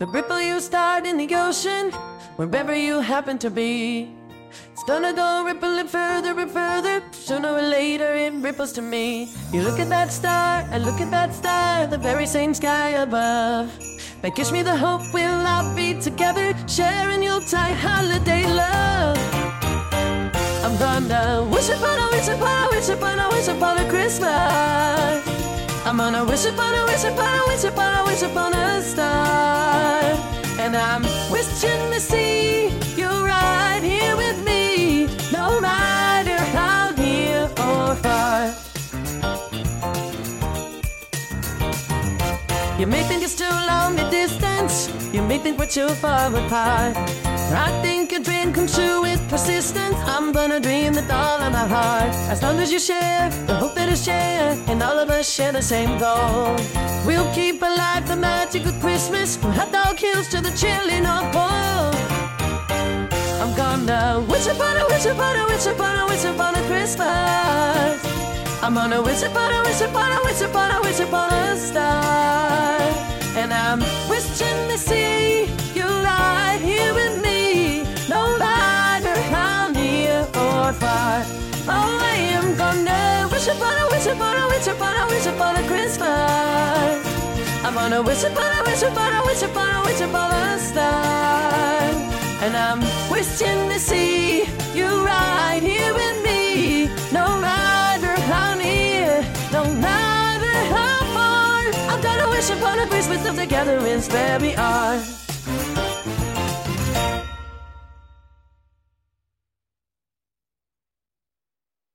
The ripple you start in the ocean, wherever you happen to be. It's gonna go rippling further and further. Sooner or later it ripples to me. You look at that star, I look at that star, the very same sky above. That gives me the hope we'll all be together, sharing Yuletide holiday love. I'm gonna wish upon a wish upon a wish upon a wish upon a Christmas. I'm gonna wish upon a wish upon a wish upon a wish upon a star. And I'm wishing to see you right here with me, no matter how near or far. You may think it's too long a distance, you may think we're too far apart. I think a dream comes true with persistence. I'm gonna dream with all of my heart. As long as you share the hope that is shared, and all of us share the same goal, we'll keep alive the magic of Christmas, from hot dog hills to the chilly North Pole. I'm gonna wish upon a wish upon a wish upon a wish upon a Christmas. I'm gonna wish upon a wish upon a wish upon a wish upon a star. And I'm wishing to see you right here with me, no matter how near or far. Oh, I am gonna wish upon a wish upon a wish upon a wish upon a Christmas. I'm gonna wish upon a wish upon a wish upon a wish upon a star. And I'm wishing to see you right here with me, no matter how near, no matter how far. I'm gonna wish upon a Christmas of togetherness where we are.